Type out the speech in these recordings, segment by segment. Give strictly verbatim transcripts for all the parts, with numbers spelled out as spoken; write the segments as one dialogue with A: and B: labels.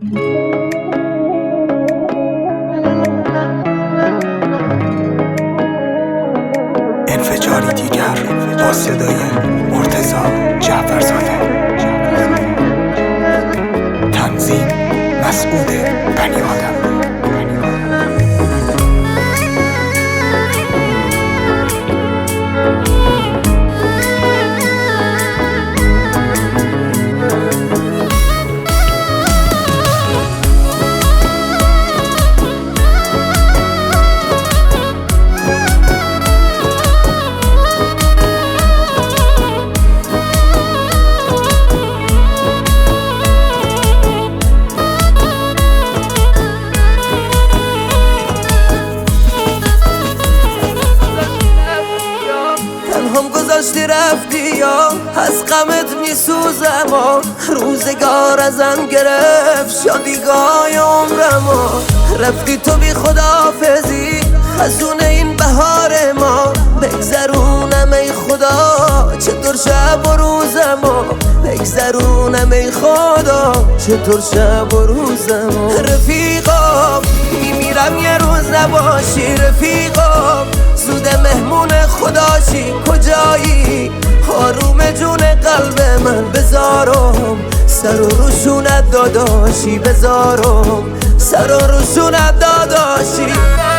A: انفجاری دیگر با صدای مرتضی جعفرزاده. تنظیم مسعود بنی آدم.
B: هم گذاشتی رفتی یا از غمت میسوزم و روزگار ازم گرفت شادیگاه عمرمو. رفتی تو بی خداحافظی خزون این بهار ما. بگذرونم ای خدا چطور شب و روزمو. بگذرونم ای خدا چطور شب و روزمو. رفیقا میمیرم یه روز نباشی. رفیقا زود مهمون خداشی. کجایی آروم جون قلب من. بذارم سر و روشونت داداشی. بذارم سر و روشونت داداشی.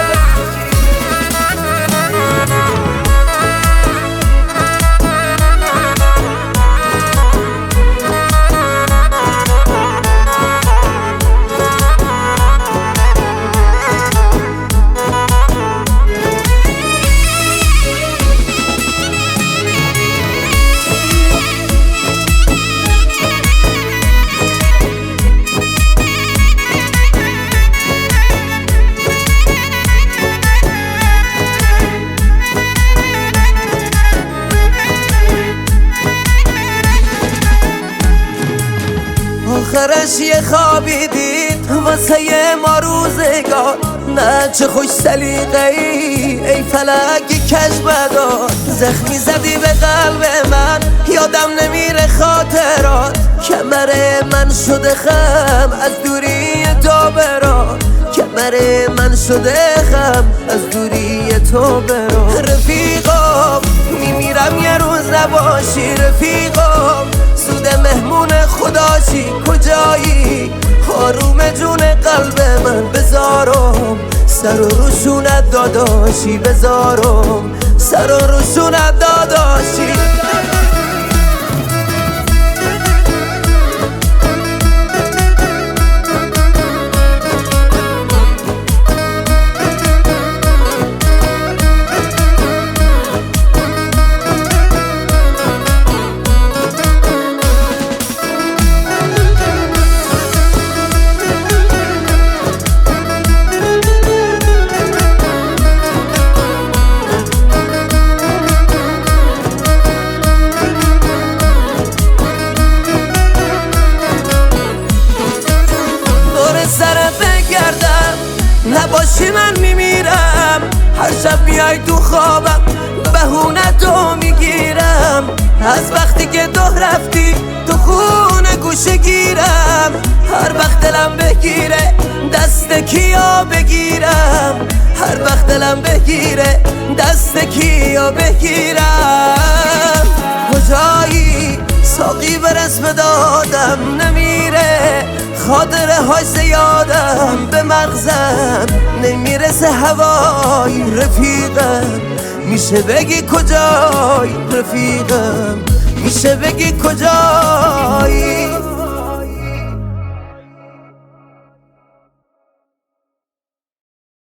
B: آخرش یه خوابی دید واسه ما روزگار. نه چه خوش سلیقه ای ای فلک کژبدار. زخمی زدی به قلب من یادم نمیره خاطرات. کمر من شده خم از دوری تو برا. کمر من شده خم از دوری تو برا. رفیقا میمیرم یه روز نباشی. رفیقا سود مهمون خداشی. کجایی آروم جون قلب من. بذارم سر و روشونت داداشی. بذارم سر و روشونت داداشی. نباشی من میمیرم. هر شب میای تو خوابم بهونه تو میگیرم. از وقتی که تو رفتی تو خونه گوشه گیرم. هر وقت دلم بگیره دست کیا بگیرم. هر وقت دلم بگیره دست کیا بگیرم. کجایی ساقی به رسم دادم نمیره. خاطره های زیادم به مغزم نمیرسه هوای. رفیقم میشه بگی کجای. رفیقم میشه بگی کجای.